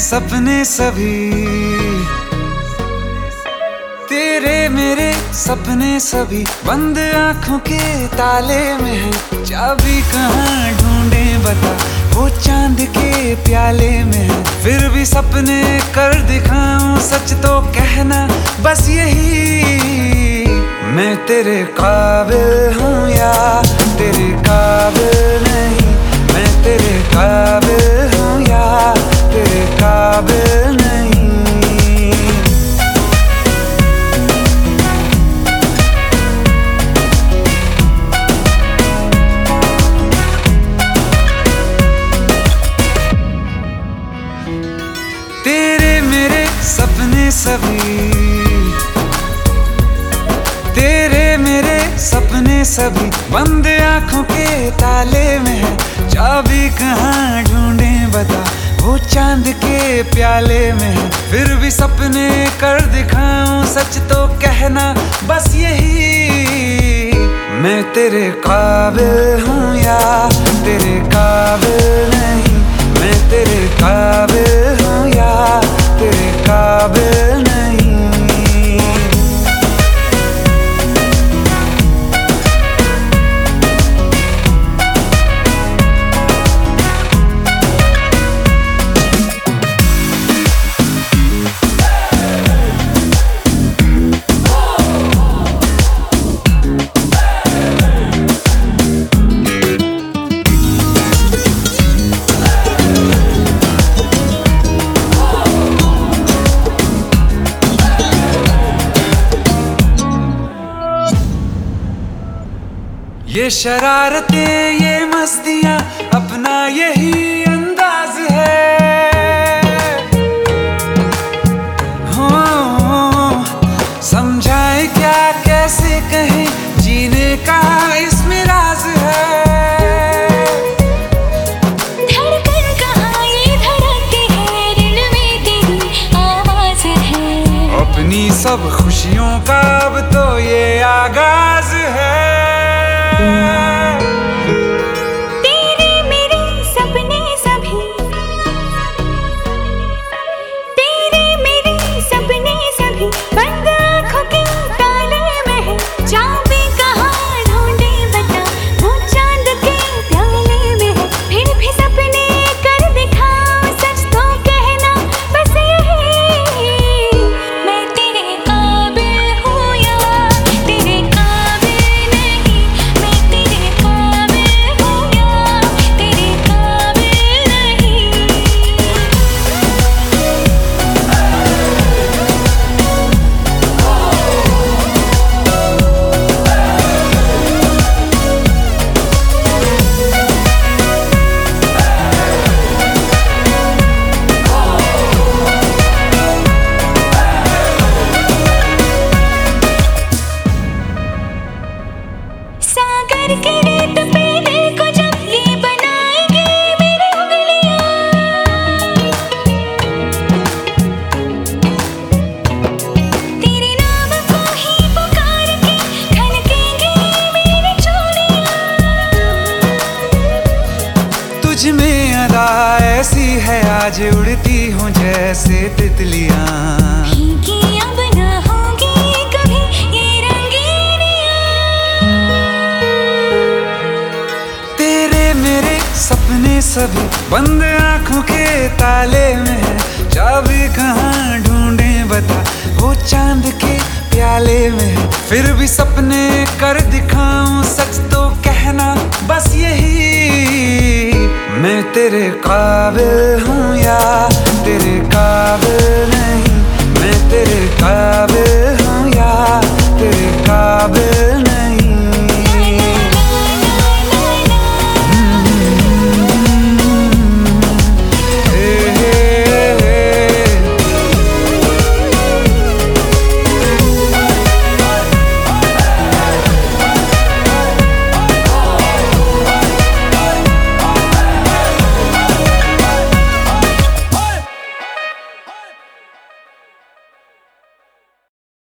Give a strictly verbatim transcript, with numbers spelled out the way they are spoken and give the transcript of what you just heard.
सपने सभी, तेरे मेरे सपने सभी बंद आंखों के ताले में है। चाबी कहाँ ढूंढे बता, वो चांद के प्याले में है। फिर भी सपने कर दिखाऊं, सच तो कहना बस यही, मैं तेरे काबिल हूँ या तेरे काबिल नहीं। मैं तेरे काबिल हूँ या तेरे काबिल नहीं। तेरे मेरे सपने सभी, तेरे मेरे सपने सभी बंद आंखों के ताले में है। चाबी कहाँ ढूंढे बता, वो चांद के प्याले में है। फिर भी सपने कर दिखाऊं, सच तो कहना बस यही, मैं तेरे काबिल हूँ या तेरे काबिल नहीं। मैं तेरे काबिल हूँ या तेरे काबिल नहीं। ये शरारतें ये मस्तियाँ अपना यही अंदाज है। हो, समझाए क्या कैसे कहें, जीने का इसमें राज है। धड़कन कहाँ ये धड़कती है, दिल में तेरी आवाज है। अपनी सब खुशियों का अब तो ये आगाज है। तेरे मेरे सपने सभी, तेरे मेरे सपने सभी बंद आंखों के ताले में है। चाबी कहाँ ढूंढे बता, वो चांद के प्याले में है। फिर भी सपने कर दिखाऊं, सच तो कहना बस यही, मैं तेरे काबिल हूँ या तेरे काबिल नहीं। मैं तेरे काबिल हूँ या तेरे काबिल नहीं। सागर के रेत पे दिल को जब ये बनाएगी मेरी उंगलियां, तेरे नाम को ही पुकार के खनकेंगी मेरी चूड़ियां। तुझ में अदा ऐसी है, आज उड़ती हूँ जैसे तितलियाँ। भीगी अब ना होंगी कभी ये रंगीनियां। तेरे मेरे सपने सभी बंद आंखों के ताले में है। चाबी कहाँ ढूंढे बता, वो चांद के प्याले में है। फिर भी सपने कर दिखाऊं, सच तो कहना बस यही, मैं तेरे काबिल हूँ या तेरे काबिल नहीं। मैं तेरे काबिल